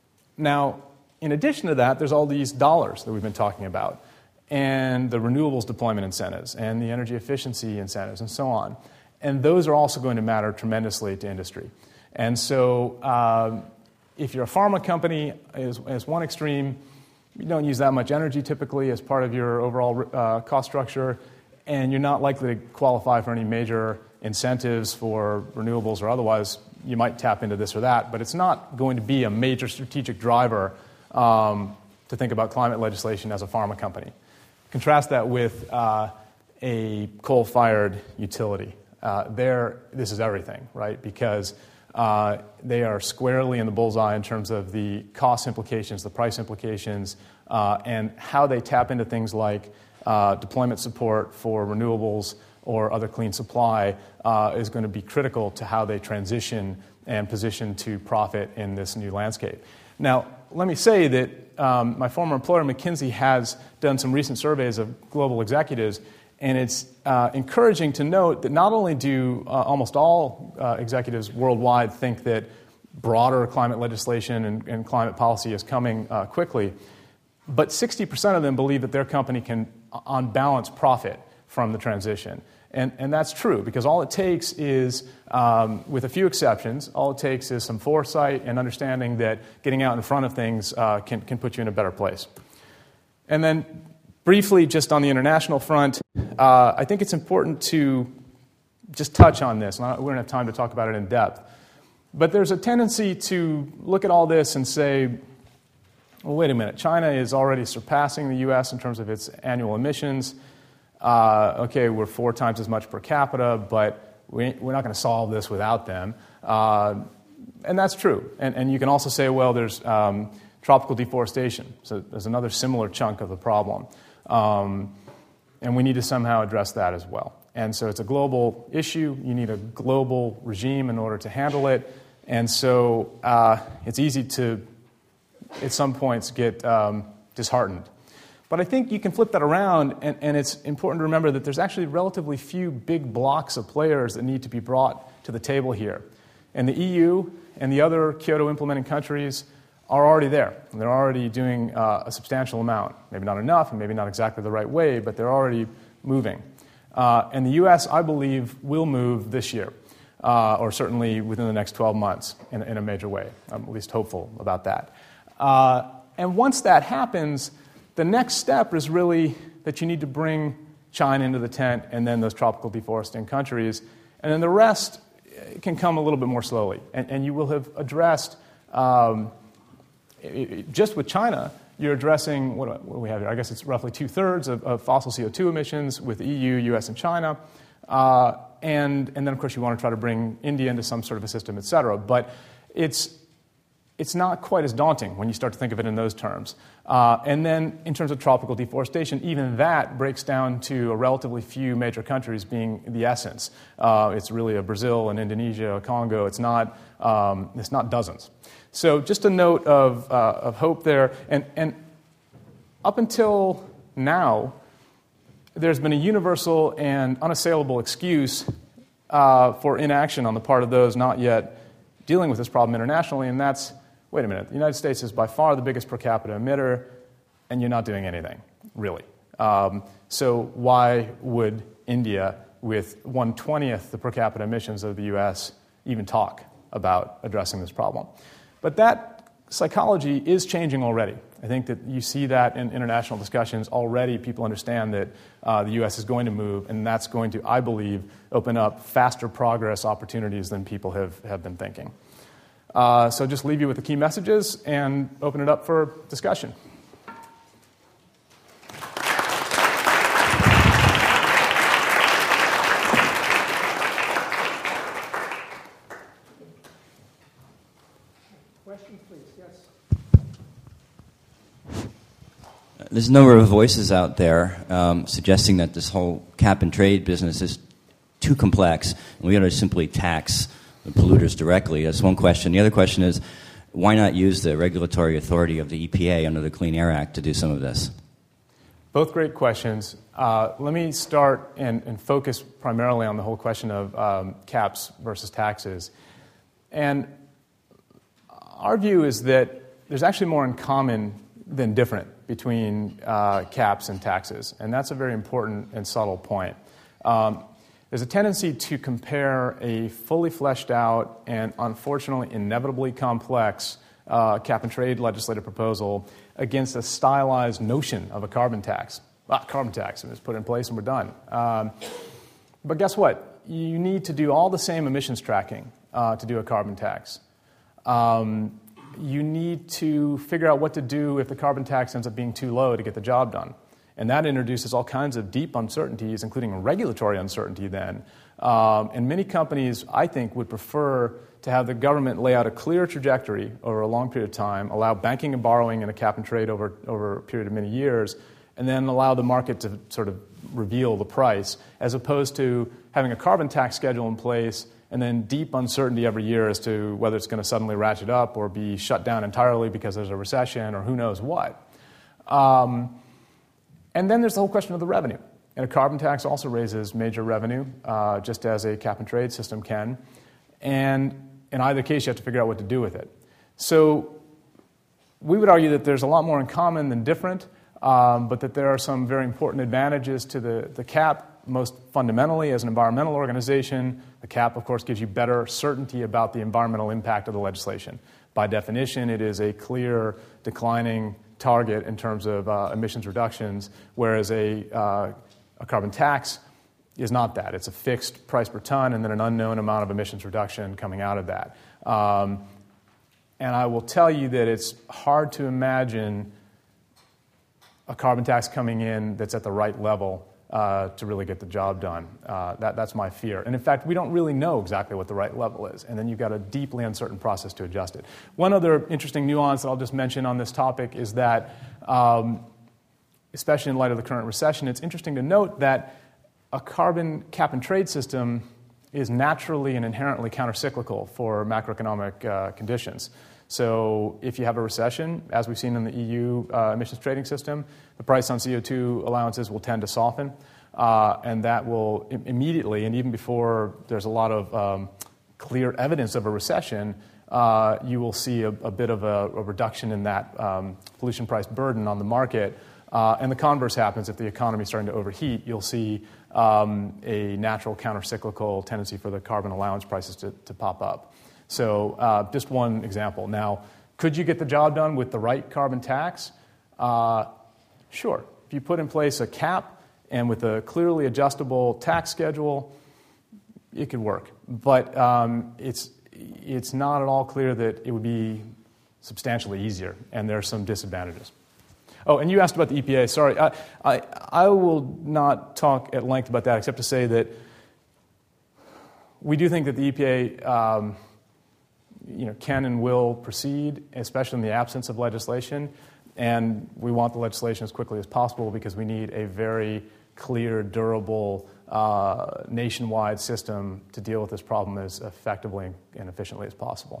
Now, in addition to that, there's all these dollars that we've been talking about, and the renewables deployment incentives, and the energy efficiency incentives, and so on. And those are also going to matter tremendously to industry. And so um, if you're a pharma company, as, as one extreme, you don't use that much energy typically as part of your overall uh, cost structure, and you're not likely to qualify for any major incentives for renewables or otherwise. You might tap into this or that, but it's not going to be a major strategic driver um, to think about climate legislation as a pharma company. Contrast that with uh, a coal-fired utility. Uh, there, this is everything, right? Because uh, they are squarely in the bullseye in terms of the cost implications, the price implications, uh, and how they tap into things like uh, deployment support for renewables or other clean supply uh, is going to be critical to how they transition and position to profit in this new landscape. Now, let me say that um, my former employer, McKinsey, has done some recent surveys of global executives, and it's uh, encouraging to note that not only do uh, almost all uh, executives worldwide think that broader climate legislation and, and climate policy is coming uh, quickly, but sixty percent of them believe that their company can, on balance, profit from the transition. And, and that's true, because all it takes is, um, with a few exceptions, all it takes is some foresight and understanding that getting out in front of things uh, can, can put you in a better place. And then briefly, just on the international front, uh, I think it's important to just touch on this. We don't have time to talk about it in depth. But there's a tendency to look at all this and say, well, wait a minute, China is already surpassing the U S in terms of its annual emissions. Uh, okay, we're four times as much per capita, but we, we're not going to solve this without them. Uh, and that's true. And, and you can also say, well, there's um, tropical deforestation. So there's another similar chunk of the problem. Um, and we need to somehow address that as well. And so it's a global issue. You need a global regime in order to handle it. And so uh, it's easy to, at some points, get um, disheartened. But I think you can flip that around, and, and it's important to remember that there's actually relatively few big blocks of players that need to be brought to the table here. And the E U and the other Kyoto implementing countries are already there. And they're already doing uh, a substantial amount. Maybe not enough, and maybe not exactly the right way, but they're already moving. Uh, and the U S, I believe, will move this year, uh, or certainly within the next twelve months in, in a major way. I'm at least hopeful about that. Uh, and once that happens, the next step is really that you need to bring China into the tent and then those tropical deforesting countries. And then the rest can come a little bit more slowly. And, and you will have addressed, um, it, just with China, you're addressing, what, what do we have here? I guess it's roughly two-thirds of, of fossil C O two emissions with the E U, U S, and China. Uh, and, and then, of course, you want to try to bring India into some sort of a system, et cetera. But it's It's not quite as daunting when you start to think of it in those terms. Uh, and then in terms of tropical deforestation, even that breaks down to a relatively few major countries being the essence. Uh, it's really a Brazil, an Indonesia, a Congo. It's not, um, it's not dozens. So just a note of, uh, of hope there. And, and up until now, there's been a universal and unassailable excuse uh, for inaction on the part of those not yet dealing with this problem internationally, and that's, wait a minute, the United States is by far the biggest per capita emitter, and you're not doing anything, really. Um, so why would India, with one twentieth the per capita emissions of the U S, even talk about addressing this problem? But that psychology is changing already. I think that you see that in international discussions already. People understand that uh, the U S is going to move, and that's going to, I believe, open up faster progress opportunities than people have, have been thinking. Uh, so just leave you with the key messages and open it up for discussion. there's a number of voices out there um, suggesting that this whole cap and trade business is too complex, and we ought to simply tax the polluters directly. That's one question. The other question is, why not use the regulatory authority of the E P A under the Clean Air Act to do some of this? Both great questions. Uh, let me start and, and focus primarily on the whole question of um, caps versus taxes. And our view is that there's actually more in common than different between uh, caps and taxes, and that's a very important and subtle point. Um, there's a tendency to compare a fully fleshed out and unfortunately inevitably complex uh, cap and trade legislative proposal against a stylized notion of a carbon tax. Ah, carbon tax, and it's put in place and we're done. Um, but guess what? You need to do all the same emissions tracking uh, to do a carbon tax. Um, you need to figure out what to do if the carbon tax ends up being too low to get the job done. And that introduces all kinds of deep uncertainties, including regulatory uncertainty then. Um, and many companies, I think, would prefer to have the government lay out a clear trajectory over a long period of time, allow banking and borrowing and a cap and trade over, over a period of many years, and then allow the market to sort of reveal the price, as opposed to having a carbon tax schedule in place and then deep uncertainty every year as to whether it's going to suddenly ratchet up or be shut down entirely because there's a recession or who knows what. Um, and then there's the whole question of the revenue. And a carbon tax also raises major revenue, uh, just as a cap and trade system can. And in either case, you have to figure out what to do with it. So we would argue that there's a lot more in common than different, um, but that there are some very important advantages to the, the cap. Most fundamentally, as an environmental organization, the cap, of course, gives you better certainty about the environmental impact of the legislation. By definition, it is a clear declining target in terms of uh, emissions reductions, whereas a, uh, a carbon tax is not that. It's a fixed price per ton and then an unknown amount of emissions reduction coming out of that. Um, and I will tell you that it's hard to imagine a carbon tax coming in that's at the right level Uh, to really get the job done. Uh, that, that's my fear. And in fact, we don't really know exactly what the right level is, and then you've got a deeply uncertain process to adjust it. One other interesting nuance that I'll just mention on this topic is that, um, especially in light of the current recession, it's interesting to note that a carbon cap and trade system is naturally and inherently countercyclical for macroeconomic uh, conditions. So if you have a recession, as we've seen in the E U uh, emissions trading system, the price on C O two allowances will tend to soften, uh, and that will im- immediately, and even before there's a lot of um, clear evidence of a recession, uh, you will see a, a bit of a, a reduction in that um, pollution price burden on the market. Uh, and the converse happens. If the economy is starting to overheat, you'll see um, a natural countercyclical tendency for the carbon allowance prices to, to pop up. So uh, just one example. Now, could you get the job done with the right carbon tax? Uh, sure. If you put in place a cap and with a clearly adjustable tax schedule, it could work. But um, it's, it's not at all clear that it would be substantially easier, and there are some disadvantages. Oh, and you asked about the E P A. Sorry. I, I, I will not talk at length about that except to say that we do think that the E P A um, you know, can and will proceed, especially in the absence of legislation. And we want the legislation as quickly as possible because we need a very clear, durable, uh, nationwide system to deal with this problem as effectively and efficiently as possible.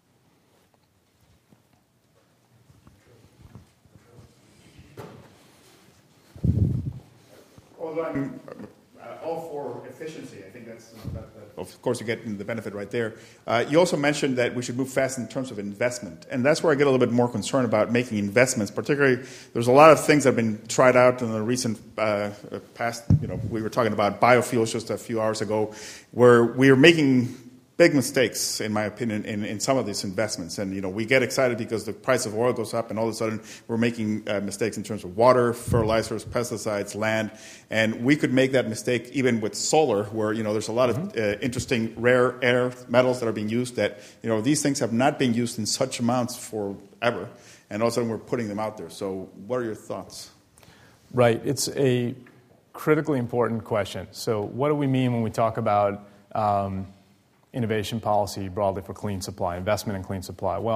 Although I'm uh, all for efficiency, I think that's, uh, that, that, of course, you get the benefit right there. Uh, you also mentioned that we should move fast in terms of investment, and that's where I get a little bit more concerned about making investments. Particularly, there's a lot of things that have been tried out in the recent uh, past. You know, we were talking about biofuels just a few hours ago, where we are making big mistakes, in my opinion, in, in some of these investments. And, you know, we get excited because the price of oil goes up, and all of a sudden we're making uh, mistakes in terms of water, fertilizers, pesticides, land. And we could make that mistake even with solar, where, you know, there's a lot of uh, interesting rare earth metals that are being used that, you know, these things have not been used in such amounts forever. And all of a sudden we're putting them out there. So what are your thoughts? Right. It's a critically important question. So what do we mean when we talk about um, innovation policy broadly for clean supply, investment in clean supply? Well,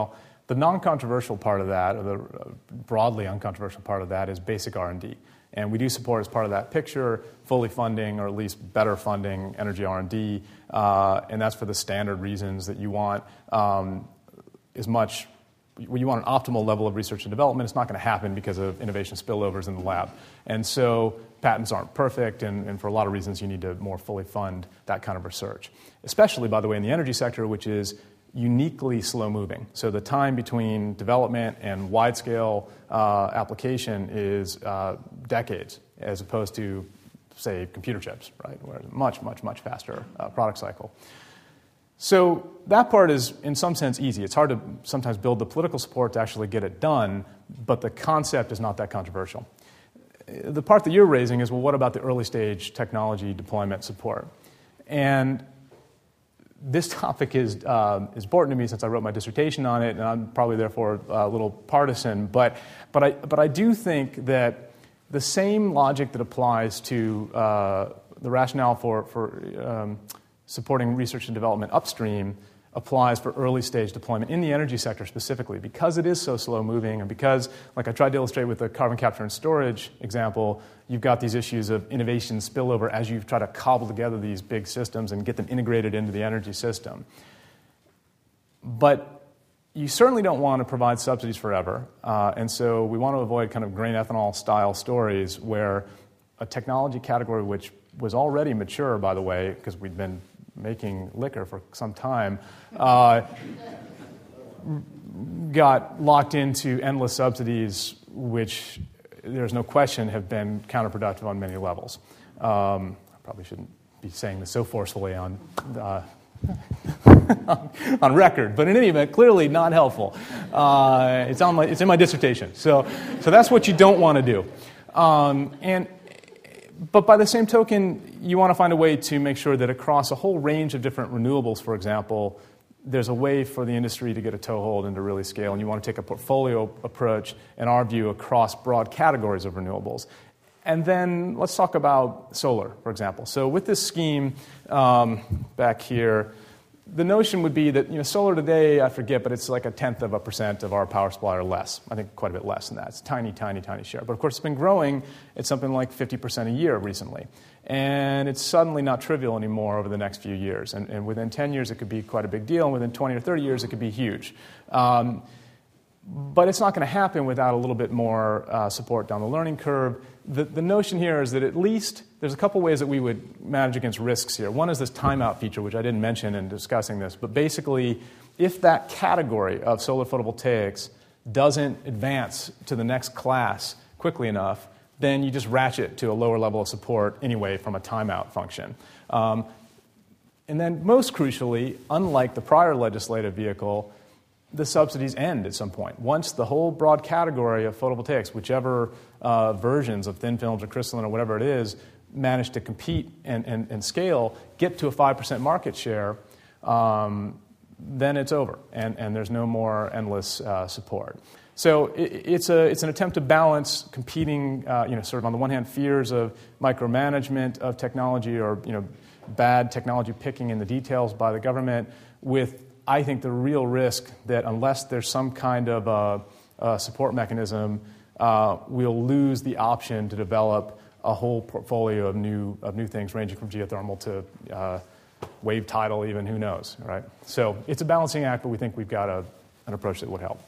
The non-controversial part of that, or the broadly uncontroversial part of that, is basic R and D. And we do support, as part of that picture, fully funding, or at least better funding, energy R and D, uh, and that's for the standard reasons that you want um, as much, well, you want an optimal level of research and development. It's not going to happen because of innovation spillovers in the lab. And so patents aren't perfect, and, and for a lot of reasons you need to more fully fund that kind of research, especially, by the way, in the energy sector, which is uniquely slow-moving. So the time between development and wide-scale uh, application is uh, decades, as opposed to, say, computer chips, right, where it's a much, much, much faster uh, product cycle. So that part is, in some sense, easy. It's hard to sometimes build the political support to actually get it done, but the concept is not that controversial. The part that you're raising is, well, what about the early-stage technology deployment support? And this topic is uh, is important to me since I wrote my dissertation on it, and I'm probably therefore a little partisan. But but I but I do think that the same logic that applies to uh, the rationale for for um, supporting research and development upstream applies for early stage deployment in the energy sector specifically, because it is so slow moving, and because, like I tried to illustrate with the carbon capture and storage example, you've got these issues of innovation spillover as you try to cobble together these big systems and get them integrated into the energy system. But you certainly don't want to provide subsidies forever, uh, and so we want to avoid kind of grain ethanol style stories where a technology category which was already mature, by the way, because we'd been making liquor for some time, uh, got locked into endless subsidies, which there's no question have been counterproductive on many levels. Um, I probably shouldn't be saying this so forcefully on uh, on record, but in any event, clearly not helpful. Uh, it's on my, it's in my dissertation, so so that's what you don't want to do. Um, and But by the same token, you want to find a way to make sure that across a whole range of different renewables, for example, there's a way for the industry to get a toehold and to really scale. And you want to take a portfolio approach, in our view, across broad categories of renewables. And then let's talk about solar, for example. So with this scheme um, back here, the notion would be that, you know, solar today, I forget, but it's like a tenth of a percent of our power supply or less. I think quite a bit less than that. It's a tiny, tiny, tiny share. But of course, it's been growing at something like fifty percent a year recently. And it's suddenly not trivial anymore over the next few years. And, and within ten years, it could be quite a big deal. And within twenty or thirty years, it could be huge. Um, but it's not going to happen without a little bit more uh, support down the learning curve. The, the notion here is that at least there's a couple ways that we would manage against risks here. One is this timeout feature, which I didn't mention in discussing this. But basically, if that category of solar photovoltaics doesn't advance to the next class quickly enough, then you just ratchet to a lower level of support anyway from a timeout function. Um, and then most crucially, unlike the prior legislative vehicle, the subsidies end at some point. Once the whole broad category of photovoltaics, whichever uh, versions of thin films or crystalline or whatever it is, manage to compete and, and, and scale, get to a five percent market share, um, then it's over, and, and there's no more endless uh, support. So it, it's, a, it's an attempt to balance competing, uh, you know, sort of on the one hand, fears of micromanagement of technology or, you know, bad technology picking in the details by the government with, I think, the real risk that unless there's some kind of a, a support mechanism, uh, we'll lose the option to develop a whole portfolio of new of new things, ranging from geothermal to uh, wave tidal, even, who knows, right? So it's a balancing act, but we think we've got a, an approach that would help.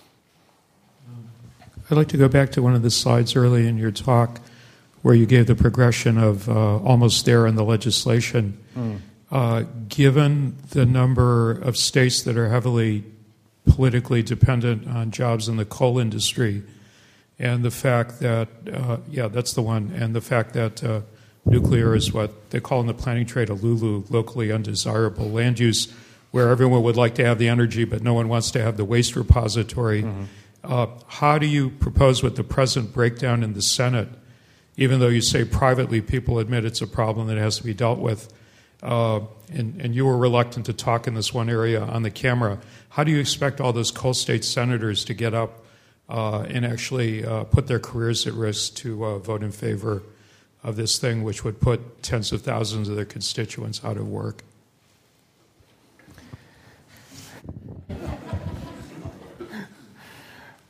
I'd like to go back to one of the slides early in your talk where you gave the progression of uh, almost there in the legislation. Mm. Uh, given the number of states that are heavily politically dependent on jobs in the coal industry, and the fact that, uh, yeah, that's the one, and the fact that uh, nuclear is what they call in the planning trade a LULU, locally undesirable land use, where everyone would like to have the energy, but no one wants to have the waste repository. Mm-hmm. Uh, how do you propose with the present breakdown in the Senate, even though you say privately people admit it's a problem that has to be dealt with, Uh, and, and you were reluctant to talk in this one area on the camera. How do you expect all those coal state senators to get up uh, and actually uh, put their careers at risk to uh, vote in favor of this thing, which would put tens of thousands of their constituents out of work?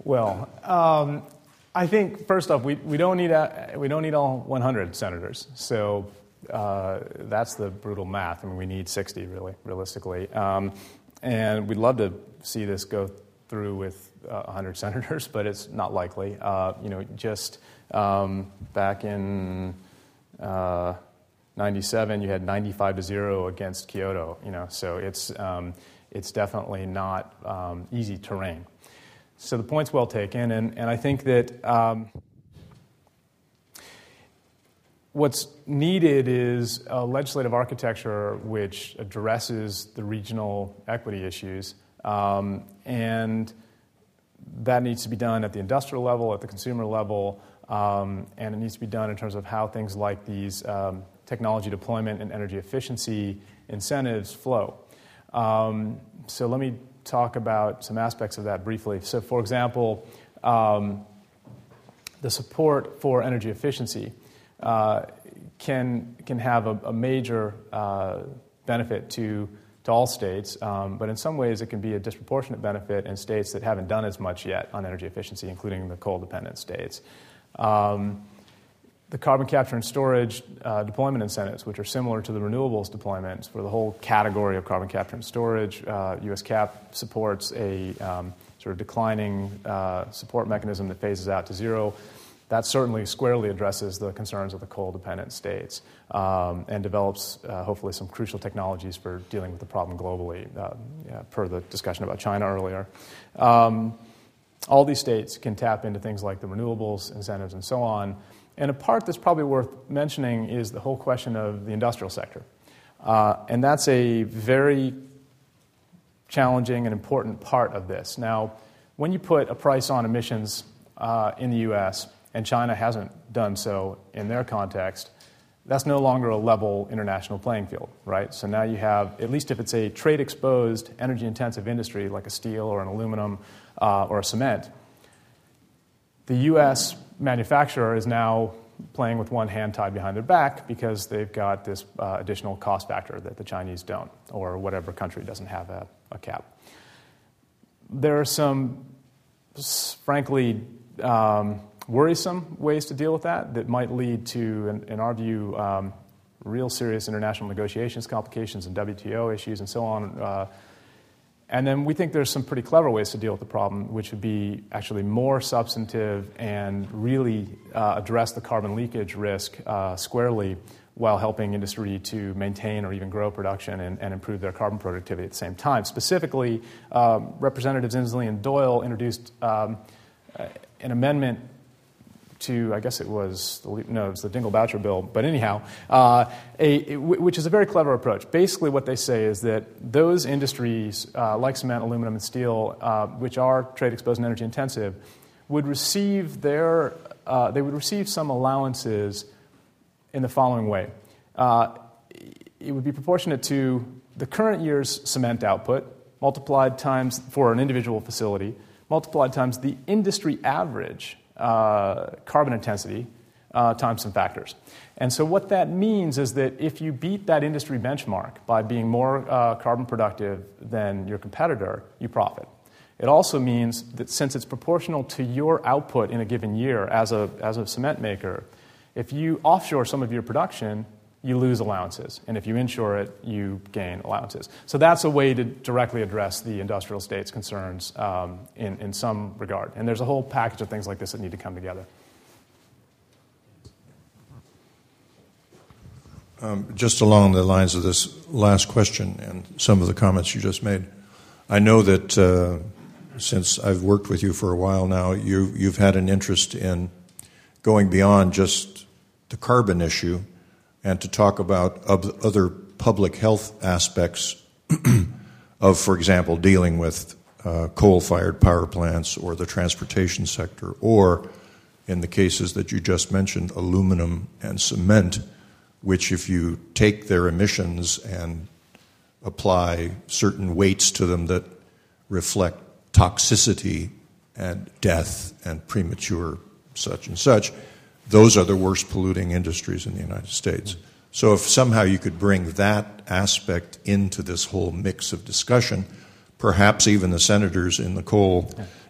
Well, um, I think first off, we, we don't need a, we don't need all one hundred senators. So uh, that's the brutal math. I mean, we need sixty, really, realistically. Um, and we'd love to see this go through with uh, one hundred senators, but it's not likely. Uh, you know, just um, back in uh, ninety-seven, you had ninety-five to zero against Kyoto. You know, so it's um, it's definitely not um, easy terrain. So the point's well taken, and, and I think that um, what's needed is a legislative architecture which addresses the regional equity issues, um, and that needs to be done at the industrial level, at the consumer level, um, and it needs to be done in terms of how things like these um, technology deployment and energy efficiency incentives flow. Um, so let me talk about some aspects of that briefly. So, for example, um, the support for energy efficiency uh, can can have a, a major uh, benefit to to all states, um, but in some ways it can be a disproportionate benefit in states that haven't done as much yet on energy efficiency, including the coal-dependent states. Um, The carbon capture and storage uh, deployment incentives, which are similar to the renewables deployments, for the whole category of carbon capture and storage, uh, U S C A P supports a um, sort of declining uh, support mechanism that phases out to zero. That certainly squarely addresses the concerns of the coal-dependent states um, and develops, uh, hopefully, some crucial technologies for dealing with the problem globally, uh, yeah, per the discussion about China earlier. Um, all these states can tap into things like the renewables incentives and so on. And a part that's probably worth mentioning is the whole question of the industrial sector. Uh, and that's a very challenging and important part of this. Now, when you put a price on emissions uh, in the U S, and China hasn't done so in their context, that's no longer a level international playing field, right? So now you have, at least if it's a trade-exposed, energy-intensive industry like a steel or an aluminum uh, or a cement, the U S manufacturer is now playing with one hand tied behind their back because they've got this uh, additional cost factor that the Chinese don't, or whatever country doesn't have a, a cap. There are some, frankly, um, worrisome ways to deal with that that might lead to, in, in our view, um, real serious international negotiations, complications, and W T O issues, and so on. Uh, And then we think there's some pretty clever ways to deal with the problem, which would be actually more substantive and really uh, address the carbon leakage risk uh, squarely while helping industry to maintain or even grow production and, and improve their carbon productivity at the same time. Specifically, um, Representatives Inslee and Doyle introduced um, an amendment to, I guess it was, the, no, it was the Dingell-Boucher bill, but anyhow, uh, a, a, which is a very clever approach. Basically what they say is that those industries, uh, like cement, aluminum, and steel, uh, which are trade-exposed and energy-intensive, would receive their, uh, they would receive some allowances in the following way. Uh, it would be proportionate to the current year's cement output, multiplied times, for an individual facility, multiplied times the industry average Uh, carbon intensity uh, times some factors. And so what that means is that if you beat that industry benchmark by being more uh, carbon productive than your competitor, you profit. It also means that since it's proportional to your output in a given year as a, as a cement maker, if you offshore some of your production, you lose allowances. And if you inshore it, you gain allowances. So that's a way to directly address the industrial state's concerns um, in, in some regard. And there's a whole package of things like this that need to come together. Um, just along the lines of this last question and some of the comments you just made, I know that uh, since I've worked with you for a while now, you, you've had an interest in going beyond just the carbon issue and to talk about other public health aspects of, for example, dealing with uh, coal-fired power plants or the transportation sector, or, in the cases that you just mentioned, aluminum and cement, which if you take their emissions and apply certain weights to them that reflect toxicity and death and premature such and such, those are the worst polluting industries in the United States. So if somehow you could bring that aspect into this whole mix of discussion, perhaps even the senators in the coal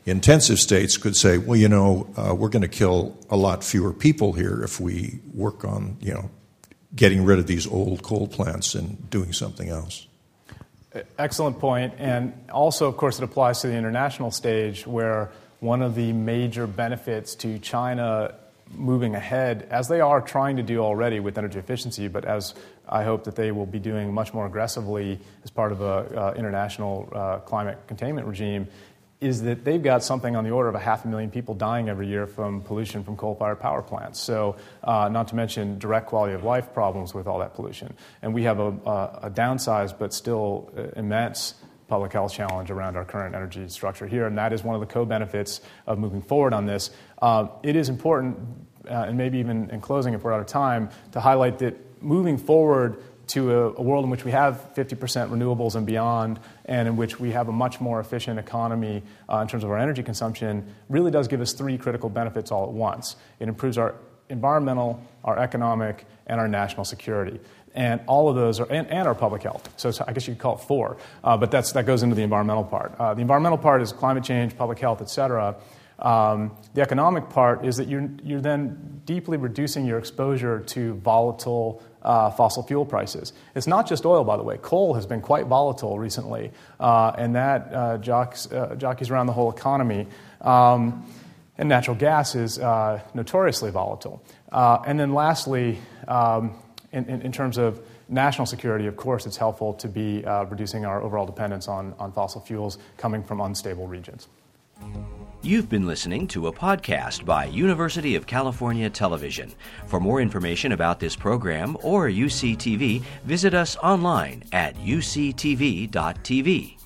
intensive states could say, well, you know, uh, we're going to kill a lot fewer people here if we work on, you know, getting rid of these old coal plants and doing something else. Excellent point. And also, of course, it applies to the international stage, where one of the major benefits to China moving ahead, as they are trying to do already with energy efficiency, but as I hope that they will be doing much more aggressively as part of an uh, international uh, climate containment regime, is that they've got something on the order of a half a million people dying every year from pollution from coal-fired power plants. So uh, not to mention direct quality of life problems with all that pollution. And we have a, a, a downsized but still immense public health challenge around our current energy structure here, and that is one of the co-benefits of moving forward on this. Uh, it is important, uh, and maybe even in closing if we're out of time, to highlight that moving forward to a, a world in which we have fifty percent renewables and beyond, and in which we have a much more efficient economy uh, in terms of our energy consumption, really does give us three critical benefits all at once. It improves our environmental, our economic, and our national security. And all of those are, and, and our public health. So I guess you could call it four, uh, but that's, that goes into the environmental part. Uh, the environmental part is climate change, public health, et cetera. Um, the economic part is that you're, you're then deeply reducing your exposure to volatile uh, fossil fuel prices. It's not just oil, by the way. Coal has been quite volatile recently, uh, and that uh, jocks, uh, jockeys around the whole economy. Um, and natural gas is uh, notoriously volatile. Uh, and then lastly, um, in, in, in terms of national security, of course, it's helpful to be uh, reducing our overall dependence on, on fossil fuels coming from unstable regions. You've been listening to a podcast by University of California Television. For more information about this program or U C T V, visit us online at U C T V dot T V.